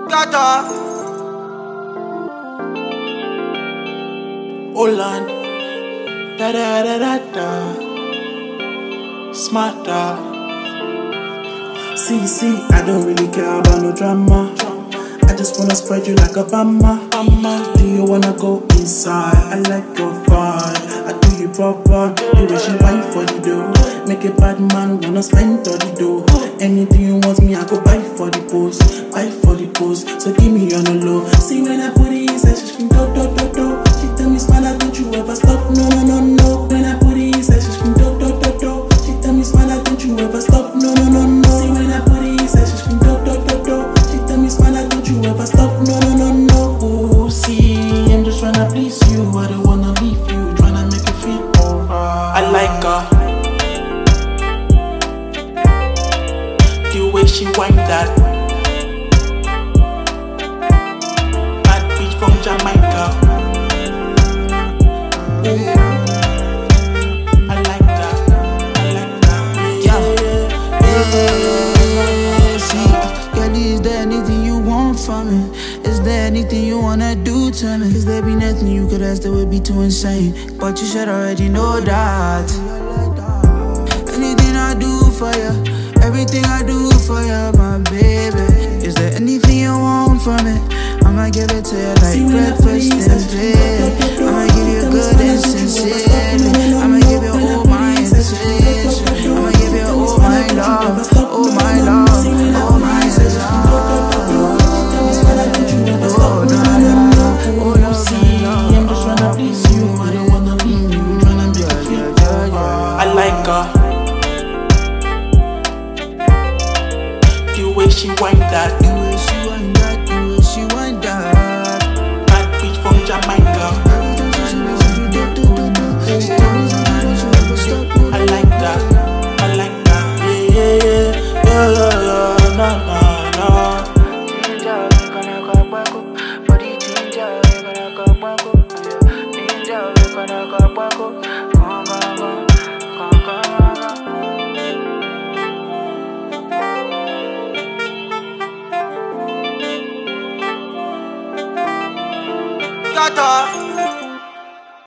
Gata. Olan. Da da da da da. Smarter. See, I don't really care about no drama. I just wanna spread you like a bama. Do you wanna go inside? I like your vibe. I do you proper. You wish you buy for the dough. Make a bad man wanna spend all the dough. Anything you want me, I go buy for the post. Buy for the post. So give me on the low. See when I put it inside, she scream do do do do. She tell me smile, don't you ever stop? No no no no. When I put it inside, she scream do do do do. She tell me smile, don't you ever stop? No no no no. See when I put it inside, she scream do do do do. She tell me smile, don't you ever stop? No no no no. Oh, see, I'm just tryna please you. I don't wanna leave you, tryna make you feel alright. I like her. The way she wind that. Bad bitch from Jamaica. Ooh. I like that. See, girl, is there anything you want from me? Is there anything you wanna do to me? Cause there be nothing you could ask that would be too insane. But you should already know that. Anything I do for you, everything I do for you, my baby. Is there anything you want from it? I'ma give it to you like breakfast and bed. I'ma give you good and sincerely. I'ma give you all my attention. I'ma give you all my love, all my love, all my love. Oh, no, no, See, I'm just tryna please you. I don't wanna leave you, tryna make you feel alright. I like her. The way she wind that.